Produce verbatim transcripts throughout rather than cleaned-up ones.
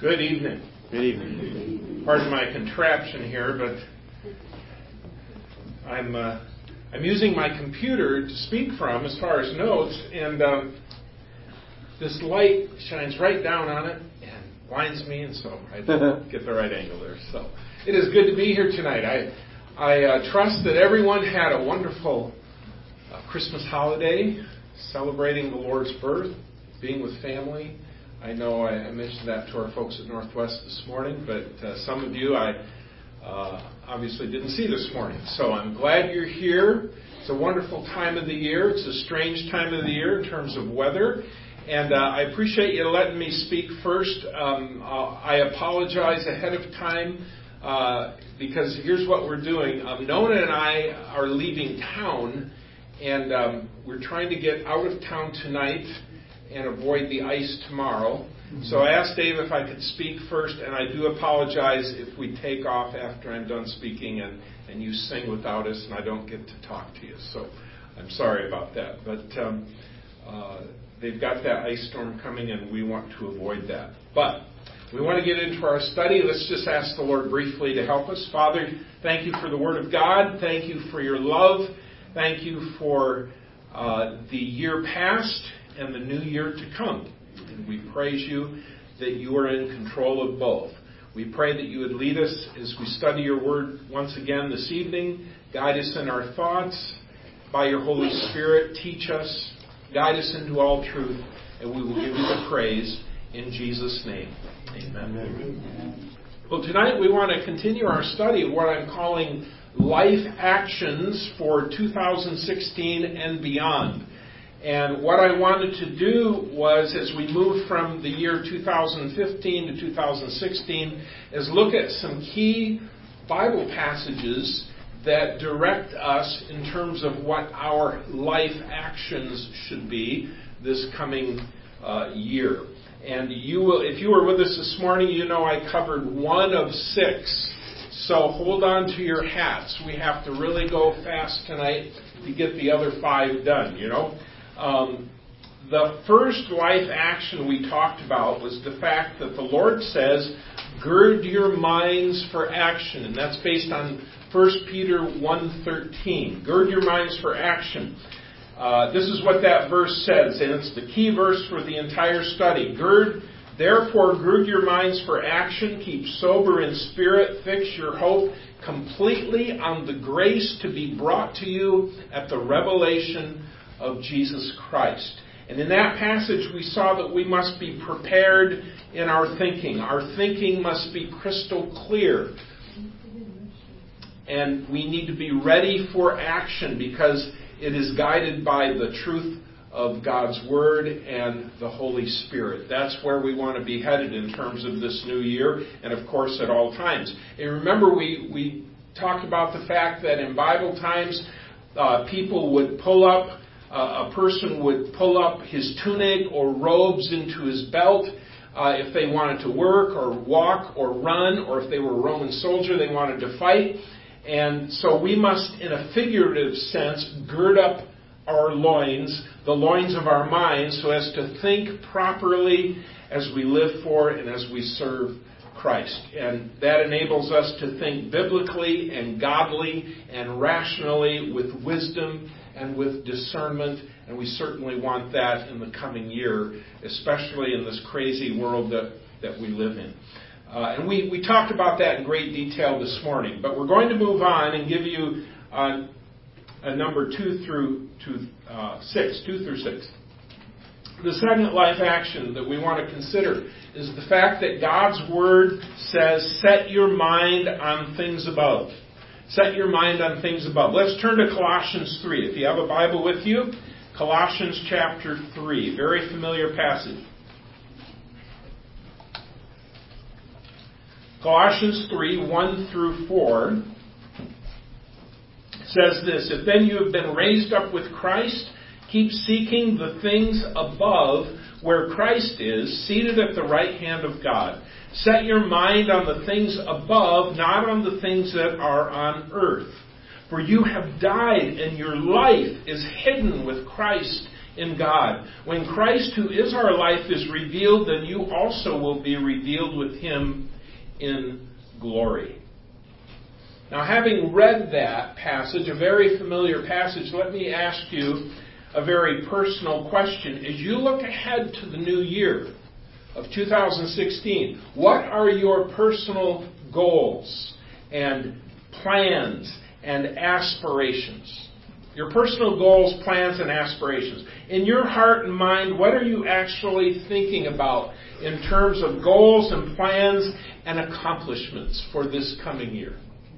Good evening. Good evening. Pardon my contraption here, but I'm uh, I'm using my computer to speak from as far as notes, and um, this light shines right down on it and blinds me, and so I don't get the right angle there. So it is good to be here tonight. I I uh, trust that everyone had a wonderful uh, Christmas holiday, celebrating the Lord's birth, being with family. I know I, I mentioned that to our folks at Northwest this morning, but uh, some of you I uh, obviously didn't see this morning. So I'm glad you're here. It's a wonderful time of the year. It's a strange time of the year in terms of weather. And uh, I appreciate you letting me speak first. Um, uh, I apologize ahead of time uh, because here's what we're doing. Um, Nona and I are leaving town, and um, we're trying to get out of town tonight and avoid the ice tomorrow. Mm-hmm. So I asked Dave if I could speak first, and I do apologize if we take off after I'm done speaking and, and you sing without us and I don't get to talk to you. So I'm sorry about that. But um, uh, they've got that ice storm coming, and we want to avoid that. But we want to get into our study. Let's just ask the Lord briefly to help us. Father, thank you for the Word of God. Thank you for your love. Thank you for uh, the year past and the new year to come. And we praise you that you are in control of both. We pray that you would lead us as we study your word once again this evening. Guide us in our thoughts. By your Holy Spirit, teach us. Guide us into all truth. And we will give you the praise in Jesus' name. Amen. Amen. Well, tonight we want to continue our study of what I'm calling Life Actions for two thousand sixteen and beyond. And what I wanted to do was, as we move from the year two thousand fifteen to two thousand sixteen, is look at some key Bible passages that direct us in terms of what our life actions should be this coming uh, year. And you will, if you were with us this morning, you know I covered one of six. So hold on to your hats. We have to really go fast tonight to get the other five done, you know. Um, the first life action we talked about was the fact that the Lord says, gird your minds for action. And that's based on First Peter one thirteen. Gird your minds for action. Uh, this is what that verse says, and it's the key verse for the entire study. Gird, therefore, gird your minds for action. Keep sober in spirit. Fix your hope completely on the grace to be brought to you at the revelation of Jesus Christ. And in that passage we saw that we must be prepared in our thinking. Our thinking must be crystal clear. And we need to be ready for action because it is guided by the truth of God's Word and the Holy Spirit. That's where we want to be headed in terms of this new year, and of course at all times. And remember we, we talked about the fact that in Bible times uh, people would pull up Uh, a person would pull up his tunic or robes into his belt uh, if they wanted to work or walk or run, or if they were a Roman soldier, they wanted to fight. And so we must, in a figurative sense, gird up our loins, the loins of our minds, so as to think properly as we live for and as we serve Christ. And that enables us to think biblically and godly and rationally with wisdom and with discernment, and we certainly want that in the coming year, especially in this crazy world that, that we live in. Uh, and we, we talked about that in great detail this morning, but we're going to move on and give you uh, a number two through to uh, six, two through six. The second life action that we want to consider is the fact that God's Word says, set your mind on things above. Set your mind on things above. Let's turn to Colossians three. If you have a Bible with you, Colossians chapter three. Very familiar passage. Colossians three, one through four says this, if then you have been raised up with Christ, keep seeking the things above where Christ is, seated at the right hand of God. Set your mind on the things above, not on the things that are on earth. For you have died, and your life is hidden with Christ in God. When Christ, who is our life, is revealed, then you also will be revealed with Him in glory. Now, having read that passage, a very familiar passage, let me ask you a very personal question. As you look ahead to the new year of two thousand sixteen, what are your personal goals and plans and aspirations? Your personal goals, plans, and aspirations. In your heart and mind, what are you actually thinking about in terms of goals and plans and accomplishments for this coming year?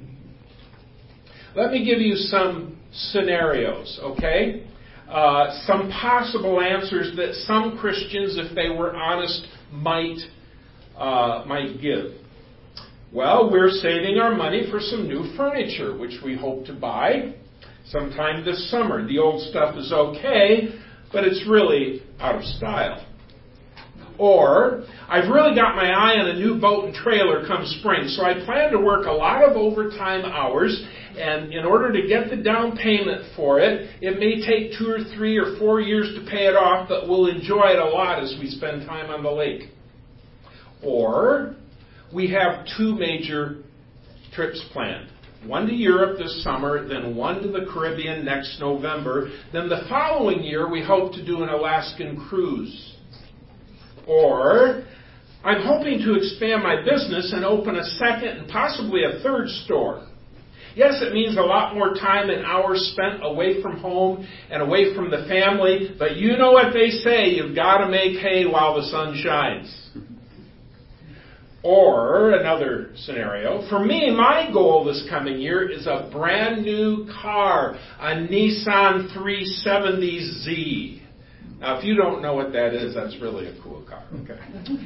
Let me give you some scenarios, okay? Uh, some possible answers that some Christians, if they were honest, might uh, might give. Well, we're saving our money for some new furniture, which we hope to buy sometime this summer. The old stuff is okay, but it's really out of style. Or, I've really got my eye on a new boat and trailer come spring, so I plan to work a lot of overtime hours, and in order to get the down payment for it, it may take two or three or four years to pay it off, but we'll enjoy it a lot as we spend time on the lake. Or, we have two major trips planned. One to Europe this summer, then one to the Caribbean next November. Then the following year, we hope to do an Alaskan cruise. Or, I'm hoping to expand my business and open a second and possibly a third store. Yes, it means a lot more time and hours spent away from home and away from the family, but you know what they say, you've got to make hay while the sun shines. Or, another scenario, for me, my goal this coming year is a brand new car, a Nissan three seventy Z. Now, if you don't know what that is, that's really a cool car. Okay.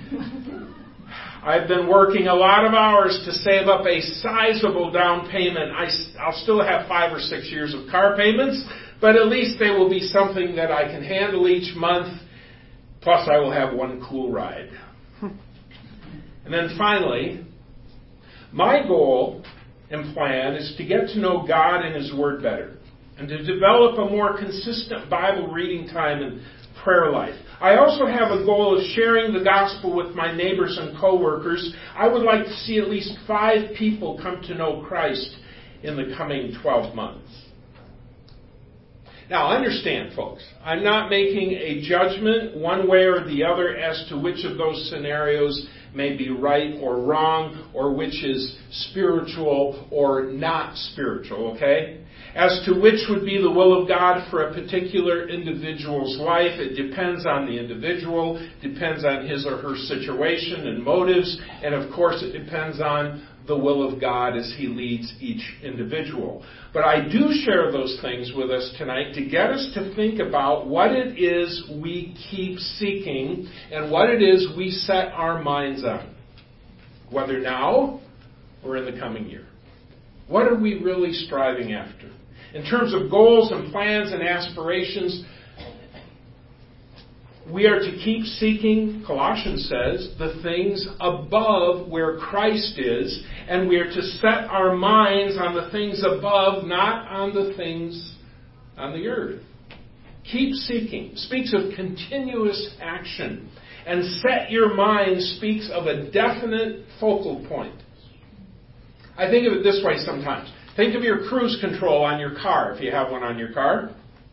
I've been working a lot of hours to save up a sizable down payment. I, I'll still have five or six years of car payments, but at least they will be something that I can handle each month. Plus, I will have one cool ride. And then finally, my goal and plan is to get to know God and His Word better, and to develop a more consistent Bible reading time and prayer life. I also have a goal of sharing the gospel with my neighbors and coworkers. I would like to see at least five people come to know Christ in the coming twelve months. Now, understand, folks, I'm not making a judgment one way or the other as to which of those scenarios may be right or wrong, or which is spiritual or not spiritual, okay? As to which would be the will of God for a particular individual's life, it depends on the individual, depends on his or her situation and motives, and of course it depends on the will of God as He leads each individual. But I do share those things with us tonight to get us to think about what it is we keep seeking and what it is we set our minds on, whether now or in the coming year. What are we really striving after? In terms of goals and plans and aspirations, we are to keep seeking, Colossians says, the things above where Christ is, and we are to set our minds on the things above, not on the things on the earth. Keep seeking speaks of continuous action, and set your mind speaks of a definite focal point. I think of it this way sometimes. Think of your cruise control on your car, if you have one on your car.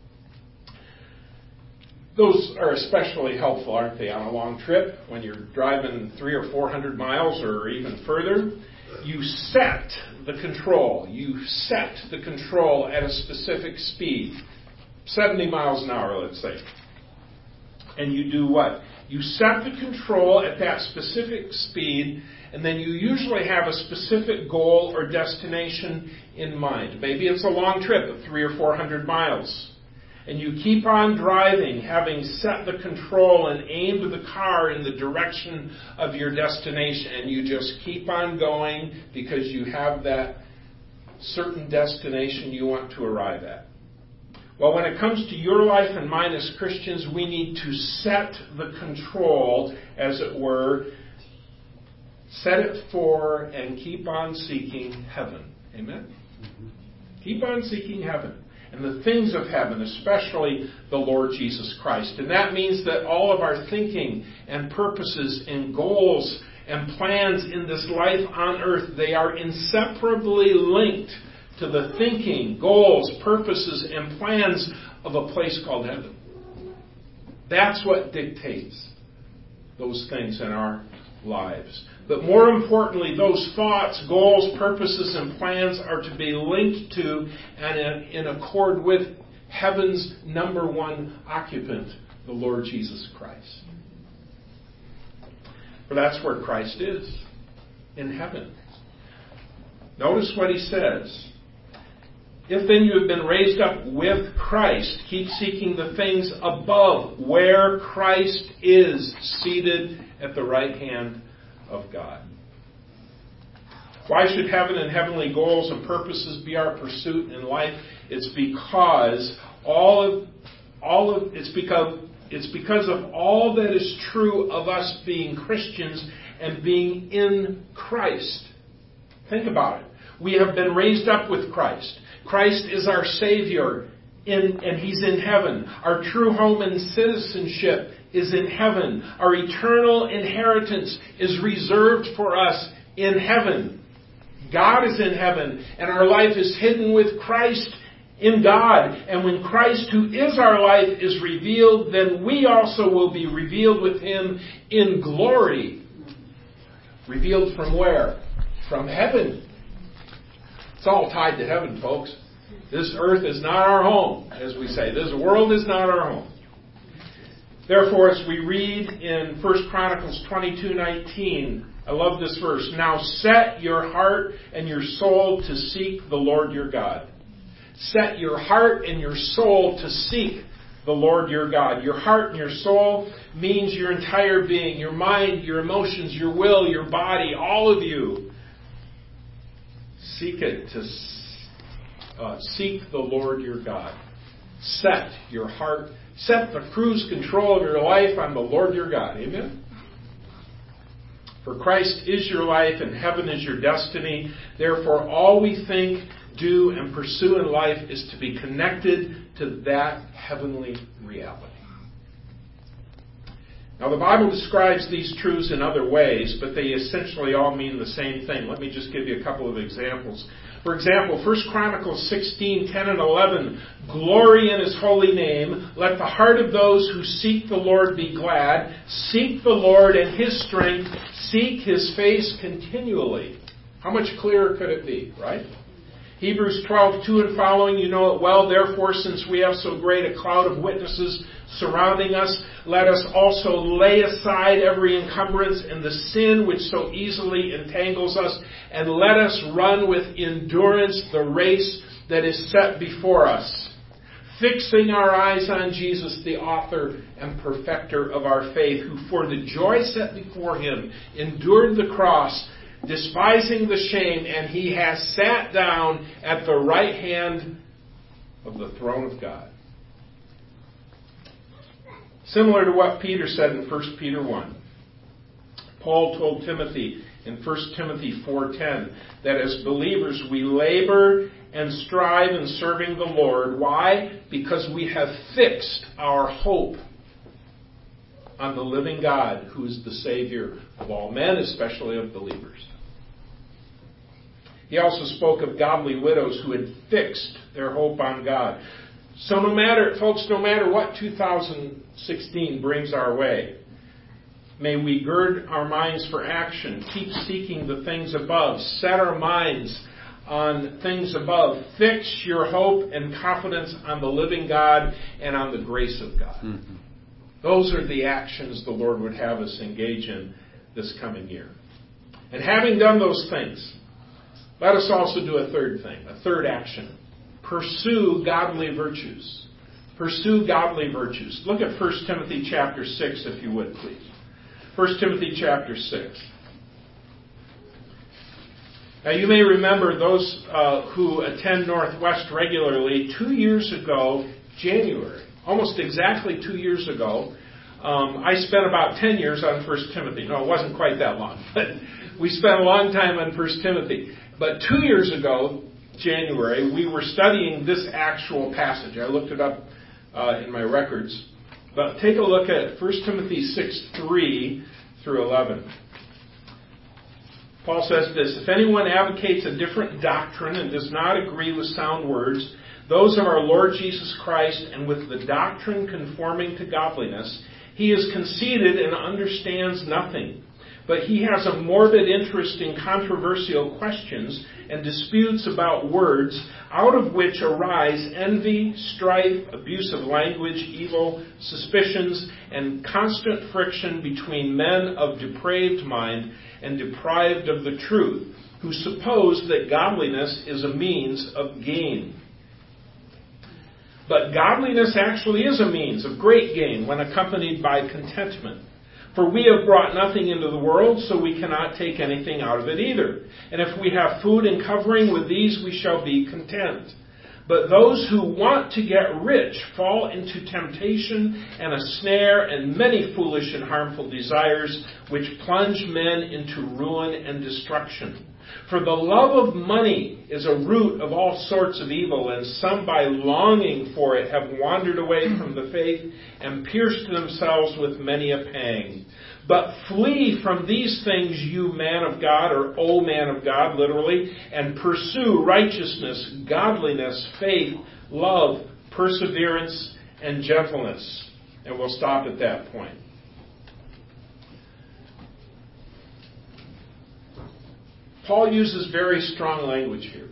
Those are especially helpful, aren't they, on a long trip when you're driving three or four hundred miles or even further. You set the control. You set the control at a specific speed, seventy miles an hour, let's say. And you do what? You set the control at that specific speed, and then you usually have a specific goal or destination in mind. Maybe it's a long trip of three or four hundred miles. And you keep on driving, having set the control and aimed the car in the direction of your destination. And you just keep on going because you have that certain destination you want to arrive at. Well, when it comes to your life and mine as Christians, we need to set the control, as it were, set it for and keep on seeking heaven. Amen? Mm-hmm. Keep on seeking heaven. and the things of heaven, especially the Lord Jesus Christ. And that means that all of our thinking and purposes and goals and plans in this life on earth, they are inseparably linked to the thinking, goals, purposes, and plans of a place called heaven. That's what dictates those things in our lives. But more importantly, those thoughts, goals, purposes, and plans are to be linked to and in accord with heaven's number one occupant, the Lord Jesus Christ. For that's where Christ is, in heaven. Notice what he says. If then you have been raised up with Christ, keep seeking the things above, where Christ is seated at the right hand of God. Why should heaven and heavenly goals and purposes be our pursuit in life? It's because all of all of it's because it's because of all that is true of us being Christians and being in Christ. Think about it. We have been raised up with Christ. Christ is our Savior, in, and He's in heaven. Our true home and citizenship is in heaven. Our eternal inheritance is reserved for us in heaven. God is in heaven, and our life is hidden with Christ in God. And when Christ, who is our life, is revealed, then we also will be revealed with Him in glory. Revealed from where? From heaven. It's all tied to heaven, folks. This earth is not our home, as we say. This world is not our home. Therefore, as we read in First Chronicles twenty-two nineteen, I love this verse. Now set your heart and your soul to seek the Lord your God. Set your heart and your soul to seek the Lord your God. Your heart and your soul means your entire being, your mind, your emotions, your will, your body, all of you. Seek it to uh, seek the Lord your God. Set your heart, set the cruise control of your life on the Lord your God. Amen? For Christ is your life and heaven is your destiny. Therefore, all we think, do, and pursue in life is to be connected to that heavenly reality. Now, the Bible describes these truths in other ways, but they essentially all mean the same thing. Let me just give you a couple of examples. For example, First Chronicles sixteen, ten and eleven, glory in His holy name. Let the heart of those who seek the Lord be glad. Seek the Lord and His strength. Seek His face continually. How much clearer could it be, right? Hebrews twelve, two and following, you know it well. Therefore, since we have so great a cloud of witnesses surrounding us, let us also lay aside every encumbrance and the sin which so easily entangles us, and let us run with endurance the race that is set before us, fixing our eyes on Jesus, the author and perfecter of our faith, who for the joy set before Him endured the cross, despising the shame, and He has sat down at the right hand of the throne of God. Similar to what Peter said in First Peter one. Paul told Timothy in First Timothy four ten that as believers we labor and strive in serving the Lord. Why? Because we have fixed our hope on the living God, who is the Savior of all men, especially of believers. He also spoke of godly widows who had fixed their hope on God. So no matter, folks, no matter what two thousand sixteen brings our way, may we gird our minds for action, keep seeking the things above, set our minds on things above, fix your hope and confidence on the living God and on the grace of God. Mm-hmm. Those are the actions the Lord would have us engage in this coming year. And having done those things, let us also do a third thing, a third action. Pursue godly virtues. Pursue godly virtues. Look at First Timothy chapter six, if you would, please. First Timothy chapter six. Now, you may remember those uh, who attend Northwest regularly, two years ago, January, almost exactly two years ago, um, I spent about ten years on First Timothy. No, it wasn't quite that long, but we spent a long time on First Timothy. But two years ago, January, we were studying this actual passage. I looked it up uh, in my records. But take a look at First Timothy six, three through eleven. Paul says this, "If anyone advocates a different doctrine and does not agree with sound words, those of our Lord Jesus Christ, and with the doctrine conforming to godliness, he is conceited and understands nothing. But he has a morbid interest in controversial questions and disputes about words, out of which arise envy, strife, abuse of language, evil suspicions, and constant friction between men of depraved mind and deprived of the truth, who suppose that godliness is a means of gain. But godliness actually is a means of great gain when accompanied by contentment. For we have brought nothing into the world, so we cannot take anything out of it either. And if we have food and covering, with these we shall be content. But those who want to get rich fall into temptation and a snare and many foolish and harmful desires, which plunge men into ruin and destruction. For the love of money is a root of all sorts of evil, and some by longing for it have wandered away from the faith and pierced themselves with many a pang. But flee from these things, you man of God, or O man of God, literally, and pursue righteousness, godliness, faith, love, perseverance, and gentleness." And we'll stop at that point. Paul uses very strong language here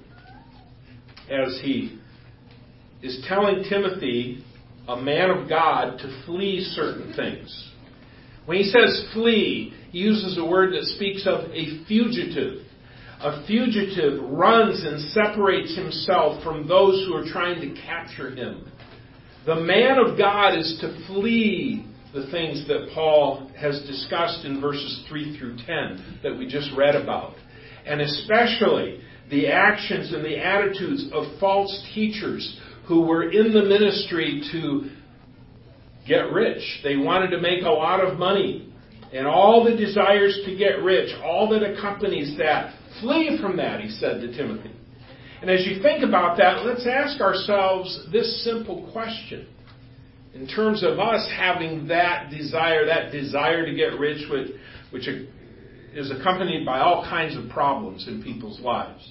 as he is telling Timothy, a man of God, to flee certain things. When he says flee, he uses a word that speaks of a fugitive. A fugitive runs and separates himself from those who are trying to capture him. The man of God is to flee the things that Paul has discussed in verses three through ten that we just read about. And especially the actions and the attitudes of false teachers who were in the ministry to get rich. They wanted to make a lot of money. And all the desires to get rich, all that accompanies that, flee from that, he said to Timothy. And as you think about that, let's ask ourselves this simple question. In terms of us having that desire, that desire to get rich, which, which is accompanied by all kinds of problems in people's lives.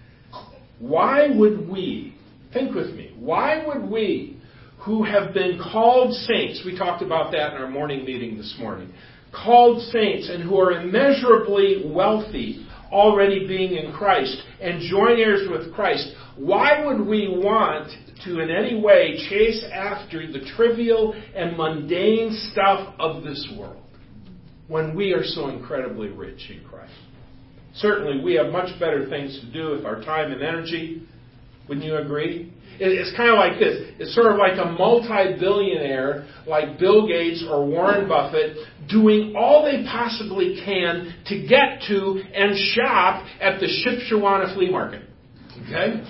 Why would we, think with me, why would we who have been called saints, we talked about that in our morning meeting this morning, called saints and who are immeasurably wealthy, already being in Christ and joint heirs with Christ, why would we want to in any way chase after the trivial and mundane stuff of this world when we are so incredibly rich in Christ? Certainly, we have much better things to do with our time and energy. Wouldn't you agree? It's kind of like this. It's sort of like a multi-billionaire like Bill Gates or Warren Buffett doing all they possibly can to get to and shop at the Shipshewana flea market. Okay?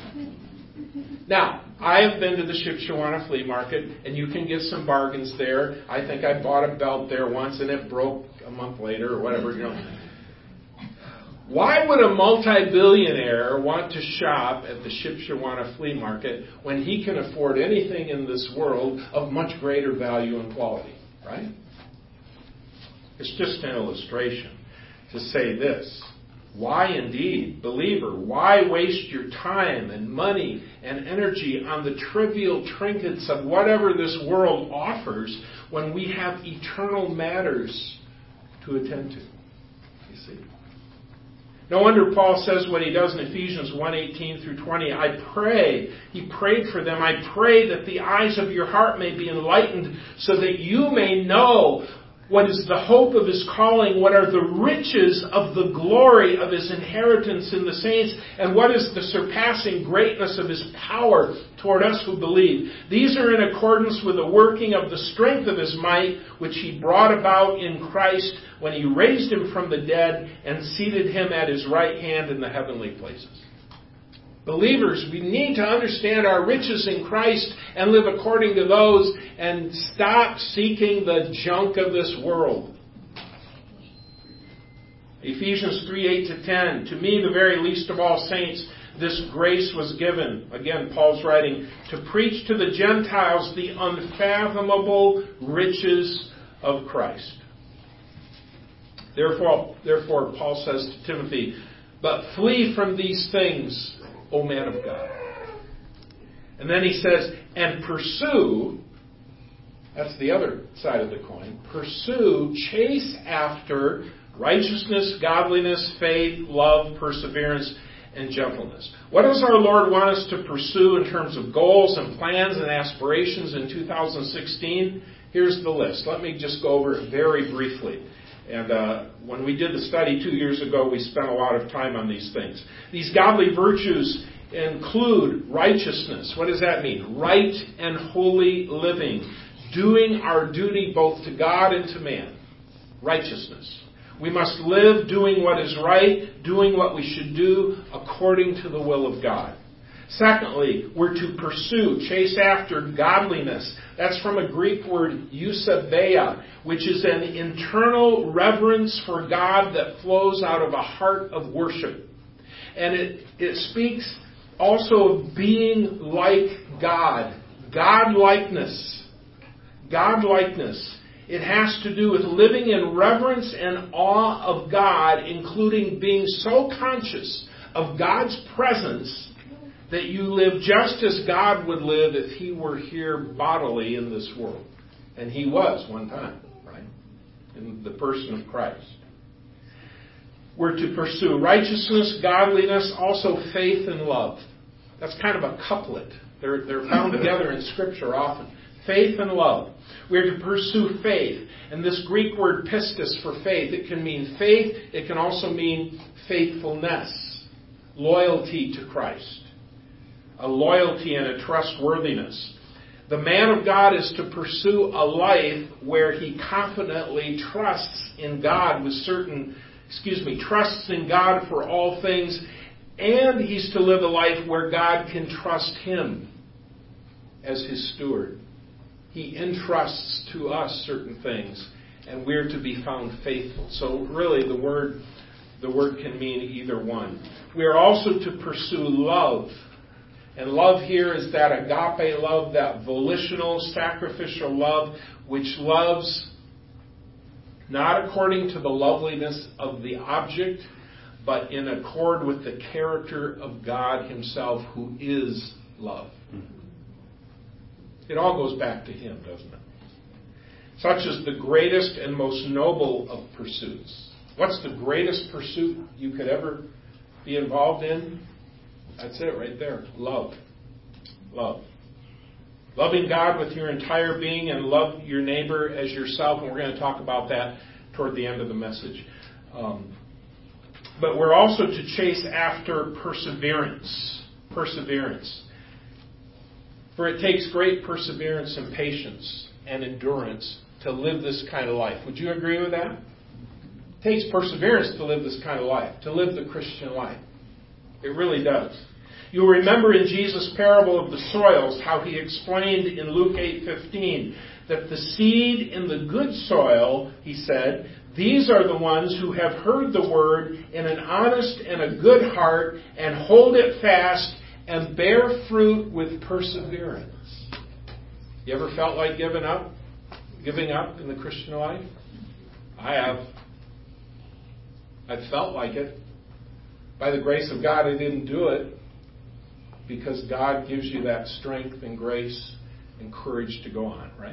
Now, I have been to the Shipshewana flea market, and you can get some bargains there. I think I bought a belt there once, and it broke a month later or whatever, you know. Why would a multi-billionaire want to shop at the Shipshewana flea market when he can afford anything in this world of much greater value and quality, right? It's just an illustration to say this. Why indeed, believer, why waste your time and money and energy on the trivial trinkets of whatever this world offers when we have eternal matters to attend to? You see? No wonder Paul says what he does in Ephesians one eighteen through twenty. I pray, he prayed for them, I pray that the eyes of your heart may be enlightened so that you may know what is the hope of his calling, what are the riches of the glory of his inheritance in the saints, and what is the surpassing greatness of his power toward us who believe. These are in accordance with the working of the strength of his might, which he brought about in Christ when he raised him from the dead and seated him at his right hand in the heavenly places. Believers, we need to understand our riches in Christ and live according to those and stop seeking the junk of this world. Ephesians three, eight to ten. To me, the very least of all saints, this grace was given. Again, Paul's writing, to preach to the Gentiles the unfathomable riches of Christ. Therefore, therefore, Paul says to Timothy, but flee from these things, O man of God. And then he says, and pursue, that's the other side of the coin, pursue, chase after righteousness, godliness, faith, love, perseverance, and gentleness. What does our Lord want us to pursue in terms of goals and plans and aspirations in two thousand sixteen? Here's the list. Let me just go over it very briefly. And uh, when we did the study two years ago, we spent a lot of time on these things. These godly virtues include righteousness. What does that mean? Right and holy living. Doing our duty both to God and to man. Righteousness. We must live doing what is right, doing what we should do according to the will of God. Secondly, we're to pursue, chase after godliness. That's from a Greek word, eusebeia, which is an internal reverence for God that flows out of a heart of worship. And it, it speaks also of being like God. God-likeness. God-likeness. It has to do with living in reverence and awe of God, including being so conscious of God's presence that you live just as God would live if He were here bodily in this world. And He was one time, right? In the person of Christ. We're to pursue righteousness, godliness, also faith and love. That's kind of a couplet. They're, they're found together in Scripture often. Faith and love. We're to pursue faith. And this Greek word pistis for faith, it can mean faith. It can also mean faithfulness. Loyalty to Christ. A loyalty and a trustworthiness. The man of God is to pursue a life where he confidently trusts in God with certain, excuse me, trusts in God for all things, and he's to live a life where God can trust him as his steward. He entrusts to us certain things, and we're to be found faithful. So really the word, the word can mean either one. We are also to pursue love. And love here is that agape love, that volitional, sacrificial love, which loves not according to the loveliness of the object, but in accord with the character of God Himself, who is love. It all goes back to Him, doesn't it? Such is the greatest and most noble of pursuits. What's the greatest pursuit you could ever be involved in? That's it right there. Love. Love. Loving God with your entire being and love your neighbor as yourself. And we're going to talk about that toward the end of the message. Um, but we're also to chase after perseverance. Perseverance. For it takes great perseverance and patience and endurance to live this kind of life. Would you agree with that? It takes perseverance to live this kind of life, to live the Christian life. It really does. You'll remember in Jesus' parable of the soils how He explained in Luke eight fifteen that the seed in the good soil, He said, these are the ones who have heard the word in an honest and a good heart and hold it fast and bear fruit with perseverance. You ever felt like giving up? Giving up in the Christian life? I have. I felt like it. By the grace of God, I didn't do it because God gives you that strength and grace and courage to go on, right?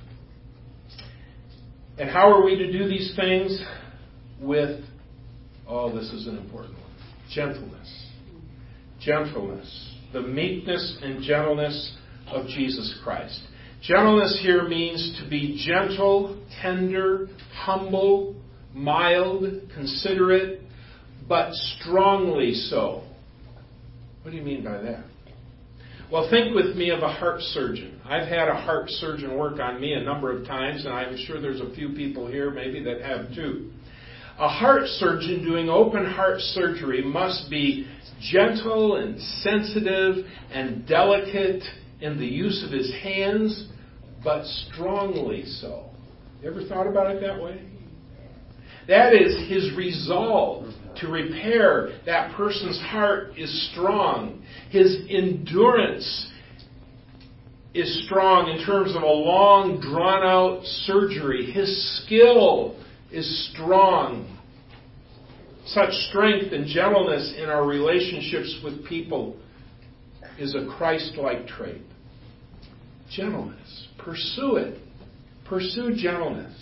And how are we to do these things? With, oh, this is an important one, gentleness. Gentleness. The meekness and gentleness of Jesus Christ. Gentleness here means to be gentle, tender, humble, mild, considerate, but strongly so. What do you mean by that? Well, think with me of a heart surgeon. I've had a heart surgeon work on me a number of times, and I'm sure there's a few people here maybe that have too. A heart surgeon doing open heart surgery must be gentle and sensitive and delicate in the use of his hands, but strongly so. You ever thought about it that way? That is his resolve to repair. That person's heart is strong. His endurance is strong in terms of a long, drawn-out surgery. His skill is strong. Such strength and gentleness in our relationships with people is a Christ-like trait. Gentleness. Pursue it. Pursue gentleness.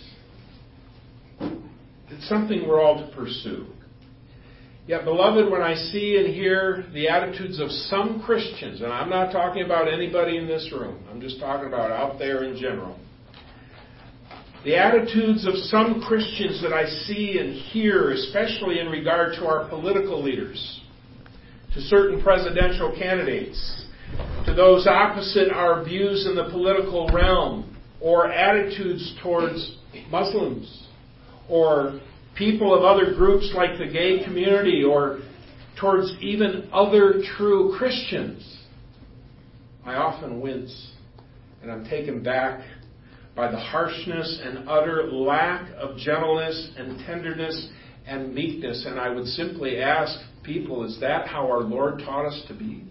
It's something we're all to pursue. Yet, beloved, when I see and hear the attitudes of some Christians, and I'm not talking about anybody in this room, I'm just talking about out there in general, the attitudes of some Christians that I see and hear, especially in regard to our political leaders, to certain presidential candidates, to those opposite our views in the political realm, or attitudes towards Muslims, or people of other groups like the gay community, or towards even other true Christians, I often wince, and I'm taken back by the harshness and utter lack of gentleness and tenderness and meekness. And I would simply ask people, is that how our Lord taught us to be?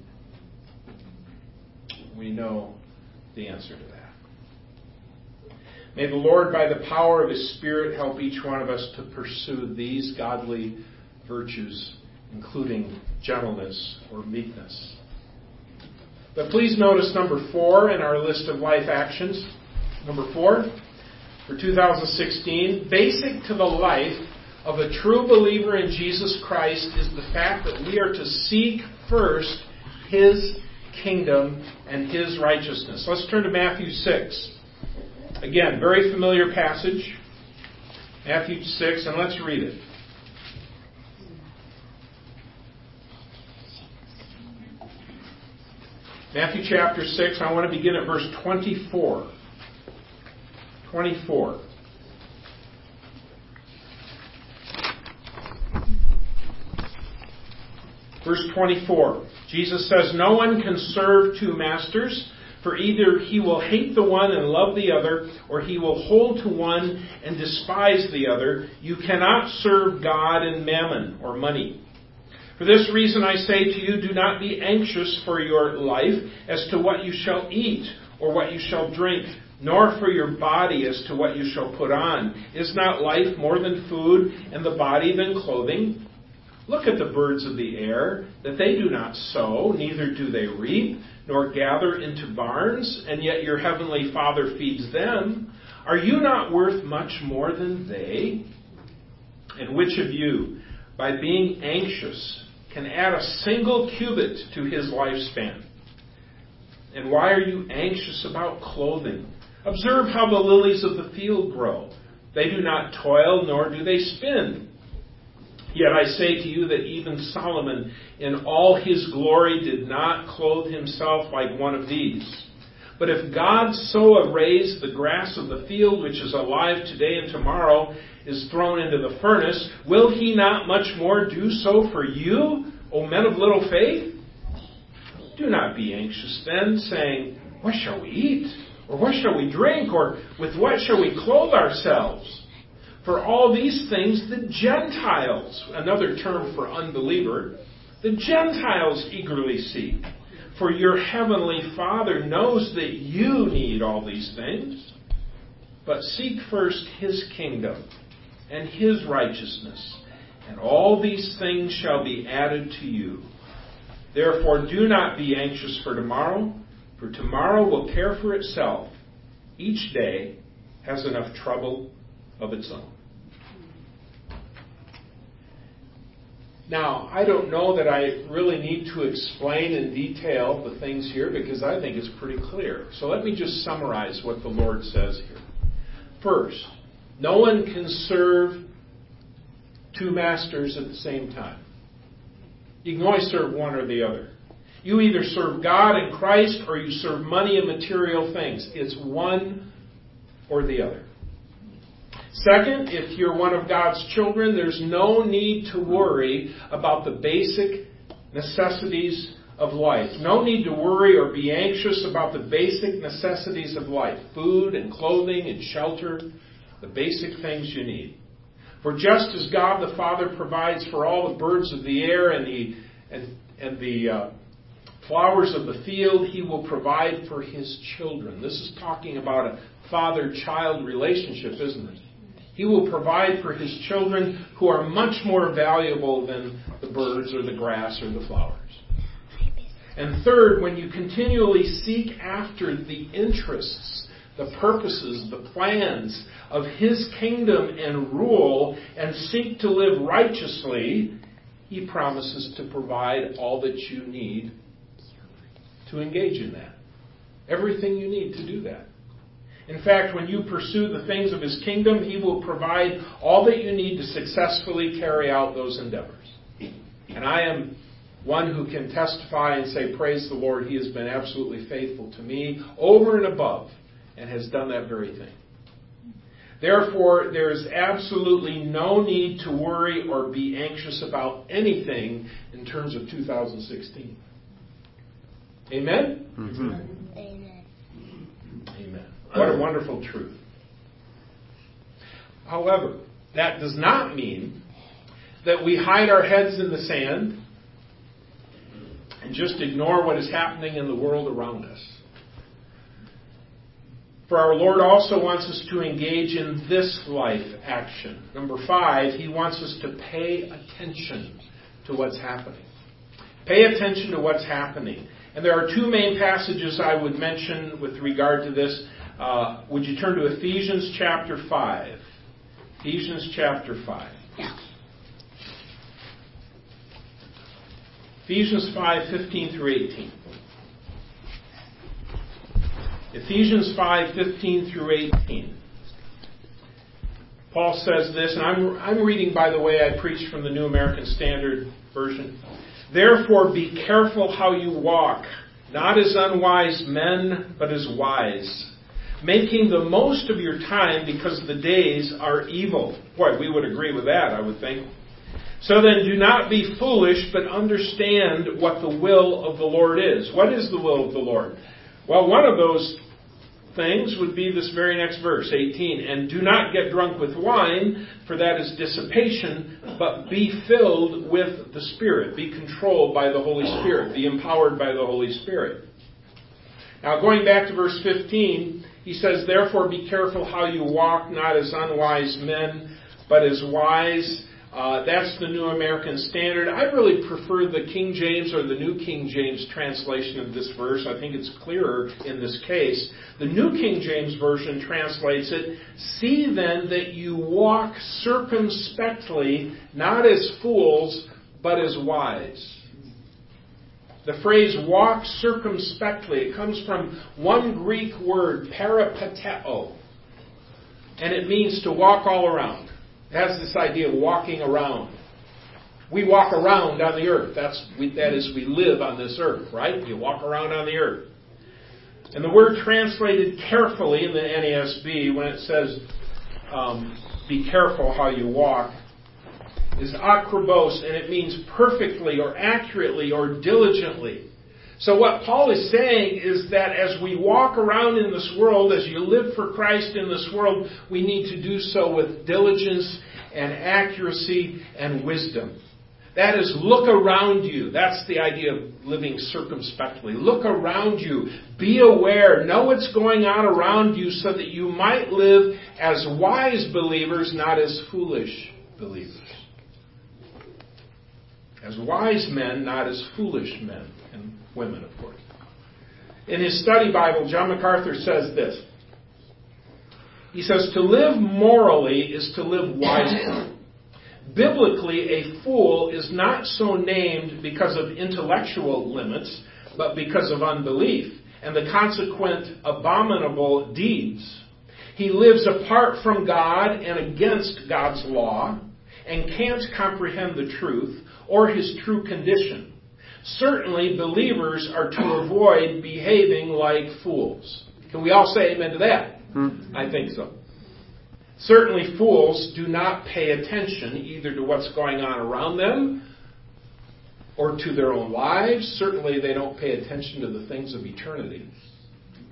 We know the answer to that. May the Lord, by the power of His Spirit, help each one of us to pursue these godly virtues, including gentleness or meekness. But please notice number four in our list of life actions. Number four, for two thousand sixteen, basic to the life of a true believer in Jesus Christ is the fact that we are to seek first His kingdom and His righteousness. Let's turn to Matthew six. Again, very familiar passage. Matthew six, and let's read it. Matthew chapter six, I want to begin at verse twenty-four. twenty-four. Verse twenty-four. Jesus says, "No one can serve two masters, for either he will hate the one and love the other, or he will hold to one and despise the other. You cannot serve God and mammon," or money. "For this reason I say to you, do not be anxious for your life as to what you shall eat or what you shall drink, nor for your body as to what you shall put on. Is not life more than food, and the body than clothing? Look at the birds of the air, that they do not sow, neither do they reap, nor gather into barns, and yet your heavenly Father feeds them. Are you not worth much more than they? And which of you, by being anxious, can add a single cubit to his lifespan? And why are you anxious about clothing? Observe how the lilies of the field grow. They do not toil, nor do they spin. Yet I say to you that even Solomon in all his glory did not clothe himself like one of these. But if God so arrays the grass of the field, which is alive today and tomorrow is thrown into the furnace, will He not much more do so for you, O men of little faith? Do not be anxious then, saying, what shall we eat? Or what shall we drink? Or with what shall we clothe ourselves? For all these things the Gentiles, another term for unbeliever, the Gentiles eagerly seek. For your heavenly Father knows that you need all these things. But seek first His kingdom and His righteousness, and all these things shall be added to you. Therefore do not be anxious for tomorrow, for tomorrow will care for itself. Each day has enough trouble of its own. Now, I don't know that I really need to explain in detail the things here because I think it's pretty clear. So let me just summarize what the Lord says here. First, no one can serve two masters at the same time. You can only serve one or the other. You either serve God and Christ or you serve money and material things. It's one or the other. Second, if you're one of God's children, there's no need to worry about the basic necessities of life. No need to worry or be anxious about the basic necessities of life. Food and clothing and shelter, the basic things you need. For just as God the Father provides for all the birds of the air and the and, and the uh, flowers of the field, He will provide for His children. This is talking about a father-child relationship, isn't it? He will provide for His children who are much more valuable than the birds or the grass or the flowers. And third, when you continually seek after the interests, the purposes, the plans of His kingdom and rule, and seek to live righteously, He promises to provide all that you need to engage in that. Everything you need to do that. In fact, when you pursue the things of His kingdom, He will provide all that you need to successfully carry out those endeavors. And I am one who can testify and say, praise the Lord, He has been absolutely faithful to me over and above and has done that very thing. Therefore, there is absolutely no need to worry or be anxious about anything in terms of two thousand sixteen. Amen? Mm-hmm. Amen. Amen. What a wonderful truth. However, that does not mean that we hide our heads in the sand and just ignore what is happening in the world around us. For our Lord also wants us to engage in this life action. Number five, He wants us to pay attention to what's happening. Pay attention to what's happening. And there are two main passages I would mention with regard to this. Uh, would you turn to Ephesians chapter five? Ephesians chapter five. Ephesians five, fifteen through eighteen. Ephesians five, fifteen through eighteen. Paul says this, and I'm, I'm reading, by the way, I preach from the New American Standard Version. Therefore be careful how you walk, not as unwise men, but as wise, making the most of your time because the days are evil. Boy, we would agree with that, I would think. So then do not be foolish, but understand what the will of the Lord is. What is the will of the Lord? Well, one of those things would be this very next verse, eighteen. And do not get drunk with wine, for that is dissipation, but be filled with the Spirit. Be controlled by the Holy Spirit. Be empowered by the Holy Spirit. Now, going back to verse fifteen, he says, therefore be careful how you walk, not as unwise men, but as wise. Uh, that's the New American Standard. I really prefer the King James or the New King James translation of this verse. I think it's clearer in this case. The New King James Version translates it, see then that you walk circumspectly, not as fools, but as wise. The phrase walk circumspectly, it comes from one Greek word, peripateo, and it means to walk all around. It has this idea of walking around. We walk around on the earth. That's we, that is, we live on this earth, right? You walk around on the earth. And the word translated carefully in the N A S B, when it says, um, be careful how you walk, is akrobos, and it means perfectly or accurately or diligently. So what Paul is saying is that as we walk around in this world, as you live for Christ in this world, we need to do so with diligence and accuracy and wisdom. That is, look around you. That's the idea of living circumspectly. Look around you. Be aware. Know what's going on around you so that you might live as wise believers, not as foolish believers. As wise men, not as foolish men and women, of course. In his study Bible, John MacArthur says this. He says, to live morally is to live wisely. Biblically, a fool is not so named because of intellectual limits, but because of unbelief and the consequent abominable deeds. He lives apart from God and against God's law and can't comprehend the truth or His true condition. Certainly, believers are to avoid behaving like fools. Can we all say amen to that? Hmm. I think so. Certainly, fools do not pay attention either to what's going on around them or to their own lives. Certainly, they don't pay attention to the things of eternity.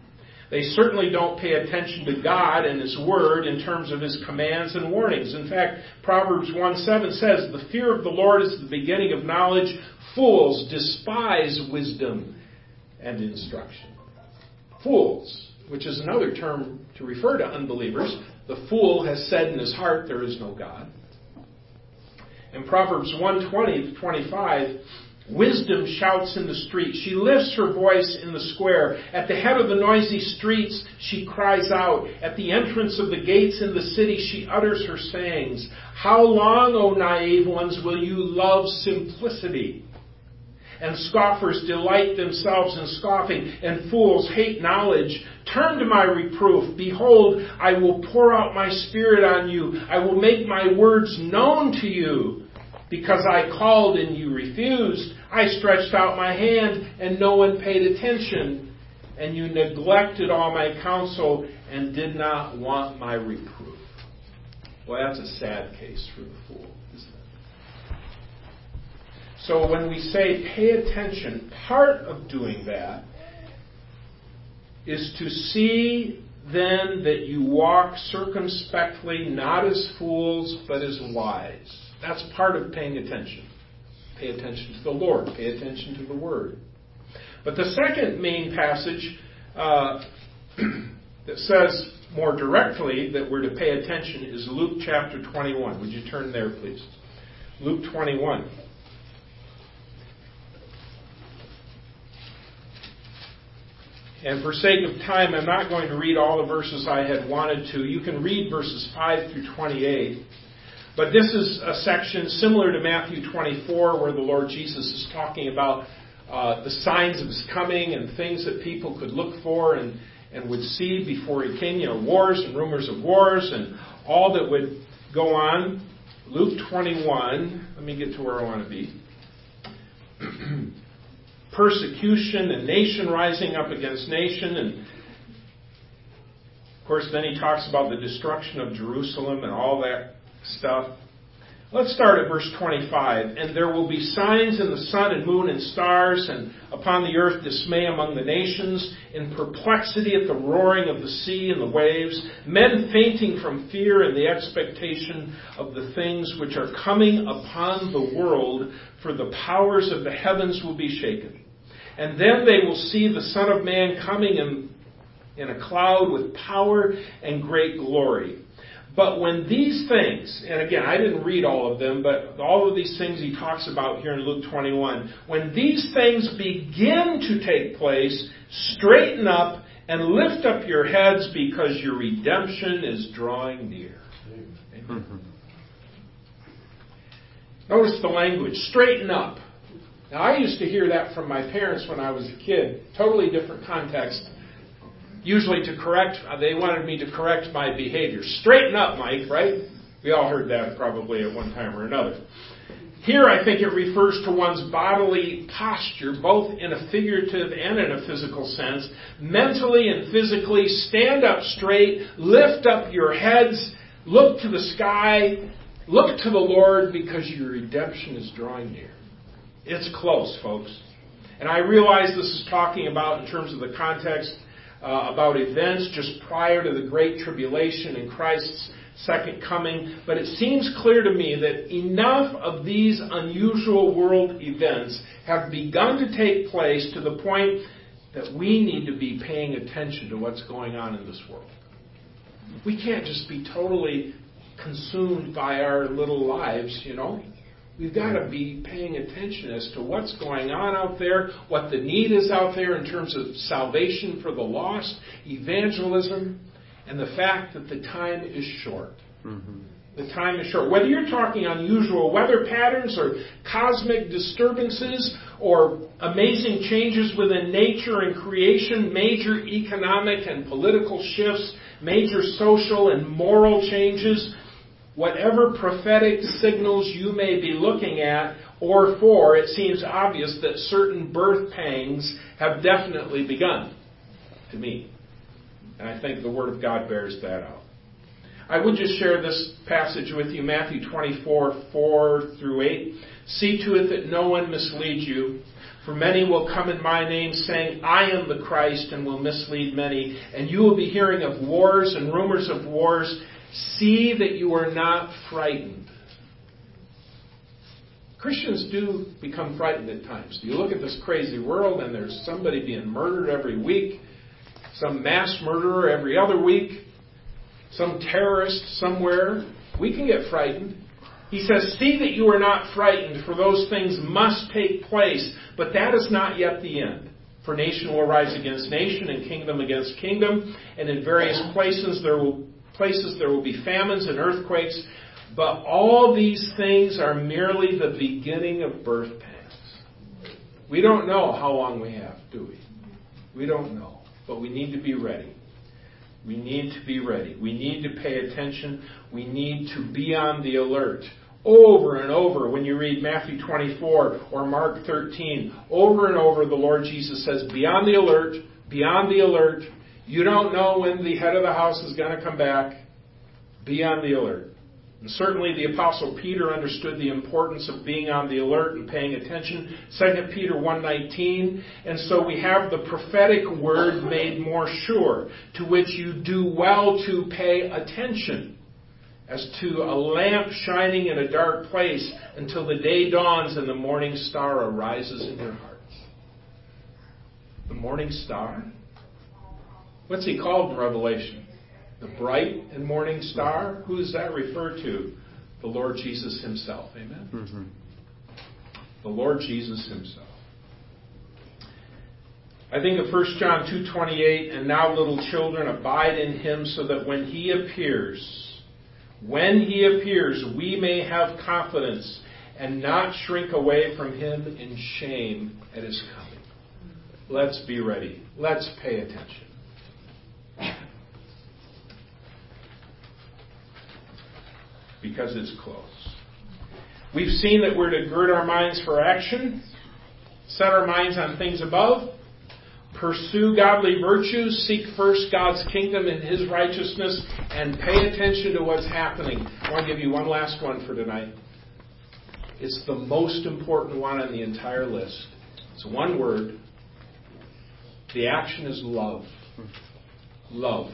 They certainly don't pay attention to God and His Word in terms of His commands and warnings. In fact, Proverbs one seven says, "The fear of the Lord is the beginning of knowledge. Fools despise wisdom and instruction." Fools, which is another term to refer to unbelievers. The fool has said in his heart, "There is no God." In Proverbs one twenty to twenty-five, "Wisdom shouts in the street. She lifts her voice in the square. At the head of the noisy streets, she cries out. At the entrance of the gates in the city, she utters her sayings. How long, O naive ones, will you love simplicity? And scoffers delight themselves in scoffing, and fools hate knowledge. Turn to my reproof. Behold, I will pour out my spirit on you. I will make my words known to you. Because I called and you refused. I stretched out my hand and no one paid attention. And you neglected all my counsel and did not want my reproof." Well, that's a sad case for the fool, isn't it? So when we say pay attention, part of doing that is to see then that you walk circumspectly, not as fools, but as wise. That's part of paying attention. Pay attention to the Lord. Pay attention to the Word. But the second main passage uh, that says more directly that we're to pay attention is Luke chapter twenty-one. Would you turn there, please? Luke twenty-one. And for sake of time, I'm not going to read all the verses I had wanted to. You can read verses five through twenty-eight. But this is a section similar to Matthew twenty-four, where the Lord Jesus is talking about uh, the signs of His coming and things that people could look for and, and would see before He came. You know, wars and rumors of wars and all that would go on. Luke twenty-one, let me get to where I want to be. Persecution and nation rising up against nation. And of course, then He talks about the destruction of Jerusalem and all that stuff. Let's start at verse twenty-five. "And there will be signs in the sun and moon and stars, and upon the earth dismay among the nations, in perplexity at the roaring of the sea and the waves, men fainting from fear and the expectation of the things which are coming upon the world, for the powers of the heavens will be shaken. And then they will see the Son of Man coming in, in a cloud with power and great glory. But when these things," and again, I didn't read all of them, but all of these things He talks about here in Luke twenty-one. "When these things begin to take place, straighten up and lift up your heads, because your redemption is drawing near." Amen. Notice the language, straighten up. Now, I used to hear that from my parents when I was a kid. Totally different context. Usually to correct, they wanted me to correct my behavior. Straighten up, Mike, right? We all heard that probably at one time or another. Here, I think it refers to one's bodily posture, both in a figurative and in a physical sense. Mentally and physically, stand up straight, lift up your heads, look to the sky, look to the Lord, because your redemption is drawing near. It's close, folks. And I realize this is talking about, in terms of the context, Uh, about events just prior to the Great Tribulation and Christ's second coming. But it seems clear to me that enough of these unusual world events have begun to take place to the point that we need to be paying attention to what's going on in this world. We can't just be totally consumed by our little lives, you know. We've got to be paying attention as to what's going on out there, what the need is out there in terms of salvation for the lost, evangelism, and the fact that the time is short. Mm-hmm. The time is short. Whether you're talking unusual weather patterns or cosmic disturbances or amazing changes within nature and creation, major economic and political shifts, major social and moral changes, whatever prophetic signals you may be looking at or for, it seems obvious that certain birth pangs have definitely begun to me. And I think the Word of God bears that out. I would just share this passage with you, Matthew twenty-four, four through eight. "See to it that no one misleads you. For many will come in my name, saying, I am the Christ, and will mislead many. And you will be hearing of wars and rumors of wars. See that you are not frightened. Christians do become frightened at times. You look at this crazy world, and there's somebody being murdered every week, some mass murderer every other week, some terrorist somewhere. We can get frightened. He says, see that you are not frightened, for those things must take place, but that is not yet the end. For nation will rise against nation, and kingdom against kingdom, and in various places there will places there will be famines and earthquakes, but all these things are merely the beginning of birth pangs. We don't know how long we have, do we? We don't know, but we need to be ready. We need to be ready. We need to pay attention. We need to be on the alert. Over and over, when you read Matthew twenty-four or Mark thirteen, over and over the Lord Jesus says, be on the alert, be on the alert. You don't know when the head of the house is going to come back. Be on the alert. And certainly the Apostle Peter understood the importance of being on the alert and paying attention. Second Peter one nineteen. And so we have the prophetic word made more sure, to which you do well to pay attention, as to a lamp shining in a dark place until the day dawns and the morning star arises in your hearts. The morning star? What's he called in Revelation? The bright and morning star? Who does that refer to? The Lord Jesus himself. Amen? Mm-hmm. The Lord Jesus himself. I think of First John two twenty-eight, and now little children abide in him, so that when he appears, when he appears, we may have confidence and not shrink away from him in shame at his coming. Let's be ready. Let's pay attention. Because it's close. We've seen that we're to gird our minds for action, set our minds on things above, pursue godly virtues, seek first God's kingdom and his righteousness, and pay attention to what's happening. I want to give you one last one for tonight. It's the most important one on the entire list. It's one word. The action is love. Love.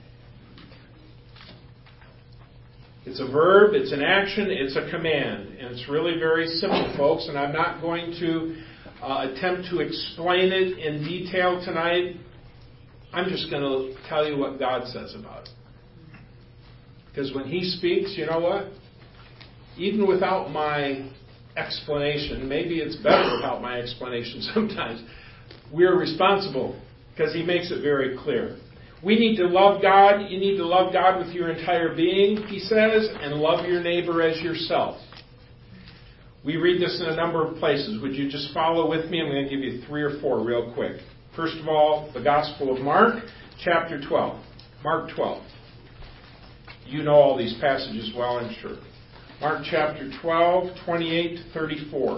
It's a verb, it's an action, it's a command. And it's really very simple, folks, and I'm not going to uh, attempt to explain it in detail tonight. I'm just going to tell you what God says about it. Because when he speaks, you know what? Even without my explanation, maybe it's better without my explanation sometimes, we're responsible because he makes it very clear. We need to love God. You need to love God with your entire being, he says, and love your neighbor as yourself. We read this in a number of places. Would you just follow with me? I'm going to give you three or four real quick. First of all, the Gospel of Mark, chapter twelve. Mark twelve. You know all these passages well, I'm sure. Mark chapter twelve, twenty-eight to thirty-four.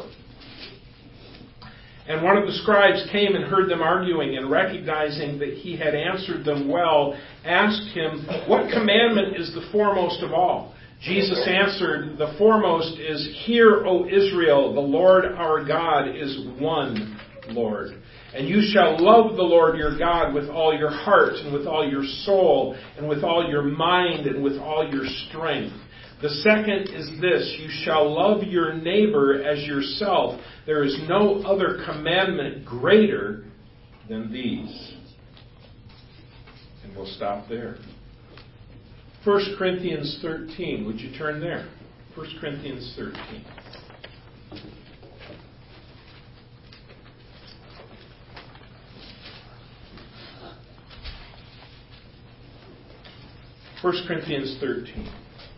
And one of the scribes came and heard them arguing, and recognizing that he had answered them well, asked him, what commandment is the foremost of all? Jesus answered, the foremost is, Hear, O Israel, the Lord our God is one Lord. And you shall love the Lord your God with all your heart, and with all your soul, and with all your mind, and with all your strength. The second is this, you shall love your neighbor as yourself. There is no other commandment greater than these. And we'll stop there. First Corinthians thirteen. Would you turn there? First Corinthians thirteen. First Corinthians thirteen.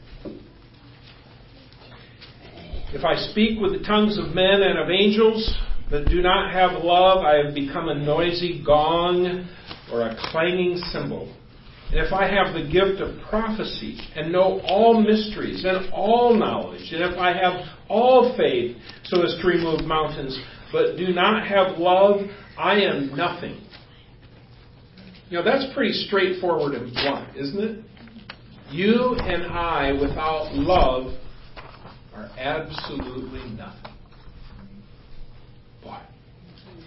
If I speak with the tongues of men and of angels, but do not have love, I have become a noisy gong or a clanging cymbal. And if I have the gift of prophecy and know all mysteries and all knowledge, and if I have all faith so as to remove mountains, but do not have love, I am nothing. You know, that's pretty straightforward and blunt, isn't it? You and I, without love, are absolutely nothing. Boy,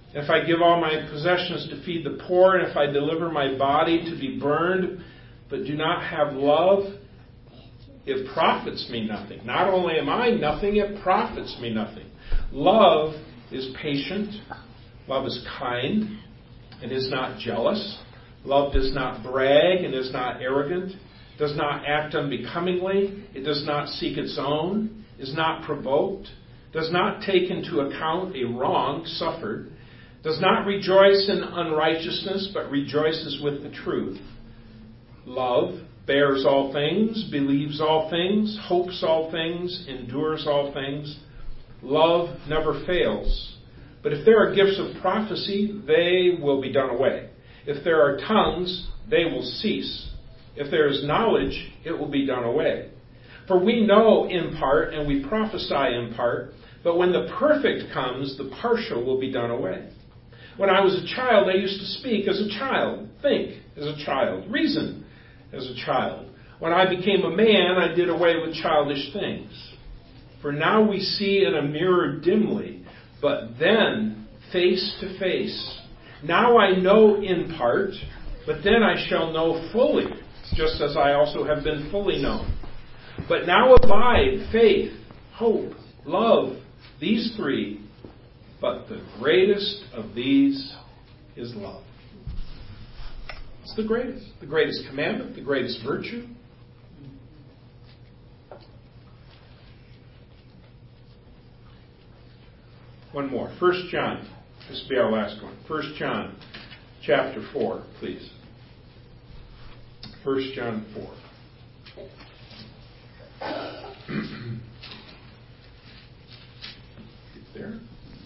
if I give all my possessions to feed the poor, and if I deliver my body to be burned, but do not have love, it profits me nothing. Not only am I nothing, it profits me nothing. Love is patient. Love is kind and is not jealous. Love does not brag and is not arrogant, does not act unbecomingly, it does not seek its own, is not provoked, does not take into account a wrong suffered, does not rejoice in unrighteousness, but rejoices with the truth. Love bears all things, believes all things, hopes all things, endures all things. Love never fails. But if there are gifts of prophecy, they will be done away. If there are tongues, they will cease. If there is knowledge, it will be done away. For we know in part, and we prophesy in part, but when the perfect comes, the partial will be done away. When I was a child, I used to speak as a child, think as a child, reason as a child. When I became a man, I did away with childish things. For now we see in a mirror dimly, but then face to face. Now I know in part, but then I shall know fully, just as I also have been fully known. But now abide faith, hope, love, these three, but the greatest of these is love. It's the greatest. The greatest commandment, the greatest virtue. One more. First John. This will be our last one. First John chapter four, please. First John four. Get there.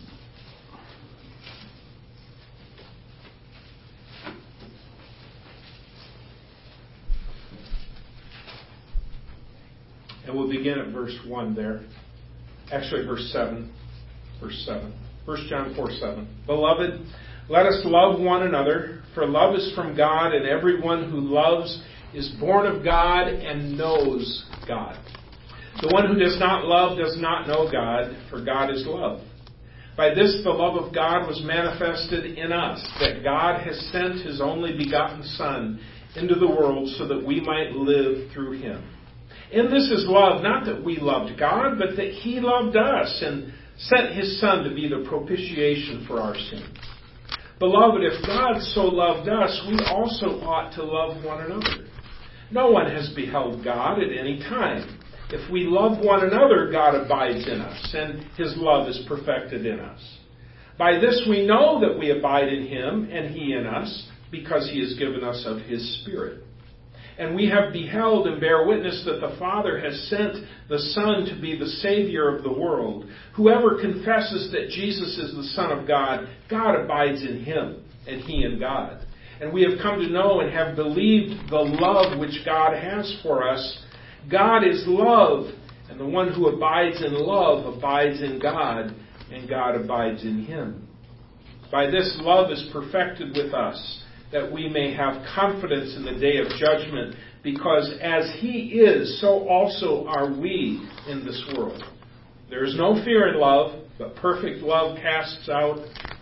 And we'll begin at verse one there. Actually, verse seven. Verse seven. First John four seven. Beloved, let us love one another, for love is from God, and everyone who loves is born of God and knows God. The one who does not love does not know God, for God is love. By this the love of God was manifested in us, that God has sent His only begotten Son into the world so that we might live through Him. And this is love, not that we loved God, but that He loved us and sent His Son to be the propitiation for our sins. Beloved, if God so loved us, we also ought to love one another. No one has beheld God at any time. If we love one another, God abides in us, and His love is perfected in us. By this we know that we abide in Him, and He in us, because He has given us of His Spirit. And we have beheld and bear witness that the Father has sent the Son to be the Savior of the world. Whoever confesses that Jesus is the Son of God, God abides in Him, and He in God. And we have come to know and have believed the love which God has for us. God is love, and the one who abides in love abides in God, and God abides in him. By this love is perfected with us, that we may have confidence in the day of judgment, because as He is, so also are we in this world. There is no fear in love, but perfect love casts out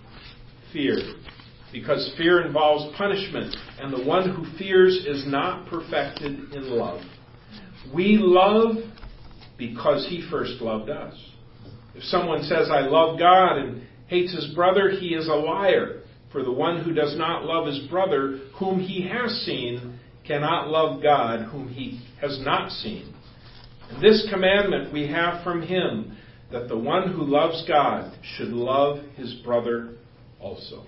fear, because fear involves punishment, and the one who fears is not perfected in love. We love because He first loved us. If someone says, I love God, and hates his brother, he is a liar. For the one who does not love his brother, whom he has seen, cannot love God, whom he has not seen. And this commandment we have from Him, that the one who loves God should love his brother also.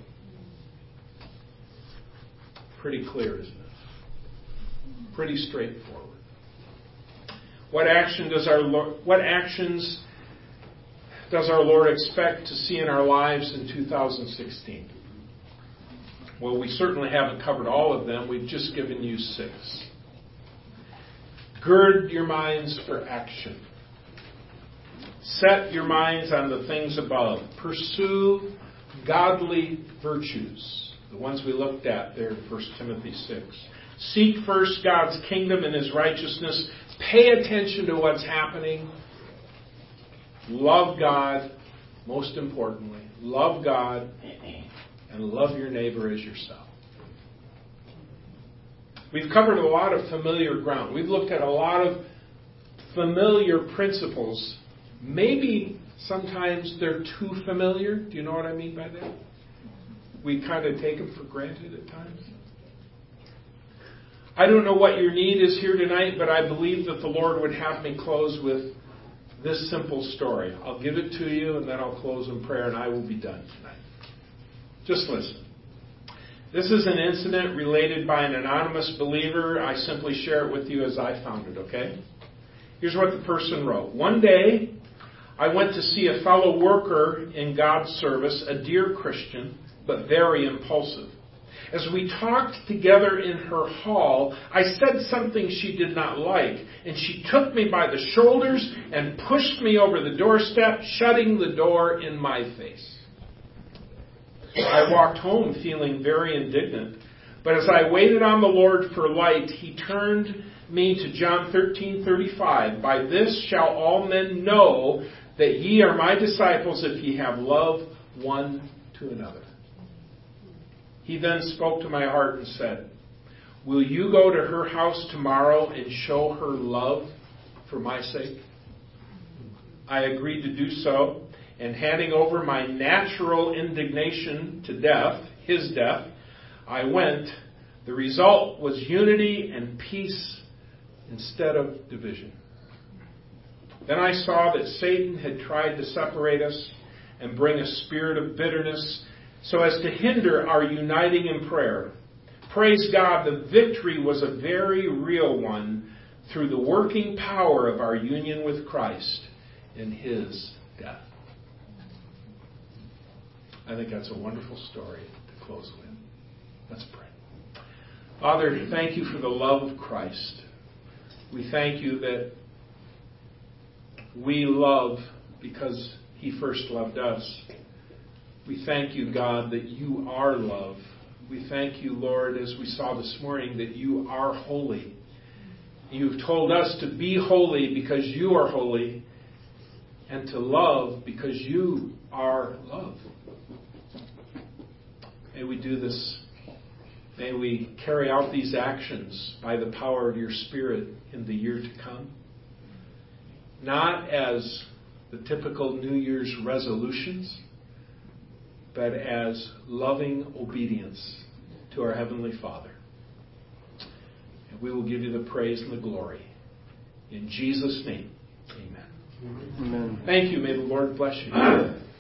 Pretty clear, isn't it? Pretty straightforward. What action does our Lord, what actions does our Lord expect to see in our lives in two thousand sixteen? Well, we certainly haven't covered all of them. We've just given you six. Gird your minds for action. Set your minds on the things above. Pursue godly virtues, the ones we looked at there in First Timothy six. Seek first God's kingdom and His righteousness. Pay attention to what's happening. Love God, most importantly. Love God and love your neighbor as yourself. We've covered a lot of familiar ground. We've looked at a lot of familiar principles. Maybe sometimes they're too familiar. Do you know what I mean by that? We kind of take them for granted at times. I don't know what your need is here tonight, but I believe that the Lord would have me close with this simple story. I'll give it to you, and then I'll close in prayer, and I will be done tonight. Just listen. This is an incident related by an anonymous believer. I simply share it with you as I found it, okay? Here's what the person wrote. One day, I went to see a fellow worker in God's service, a dear Christian, but very impulsive. As we talked together in her hall, I said something she did not like, and she took me by the shoulders and pushed me over the doorstep, shutting the door in my face. I walked home feeling very indignant, but as I waited on the Lord for light, He turned me to John thirteen thirty-five. By this shall all men know that ye are my disciples, if ye have love one to another. He then spoke to my heart and said, will you go to her house tomorrow and show her love for my sake? I agreed to do so, and handing over my natural indignation to death, his death, I went. The result was unity and peace instead of division. Then I saw that Satan had tried to separate us and bring a spirit of bitterness so as to hinder our uniting in prayer. Praise God, the victory was a very real one through the working power of our union with Christ in His death. I think that's a wonderful story to close with. Let's pray. Father, thank you for the love of Christ. We thank you that we love because He first loved us. We thank you, God, that you are love. We thank you, Lord, as we saw this morning, that you are holy. You've told us to be holy because you are holy, and to love because you are love. May we do this. May we carry out these actions by the power of your Spirit in the year to come. Not as the typical New Year's resolutions, but as loving obedience to our Heavenly Father. And we will give you the praise and the glory. In Jesus' name, amen. Amen. Thank you. May the Lord bless you.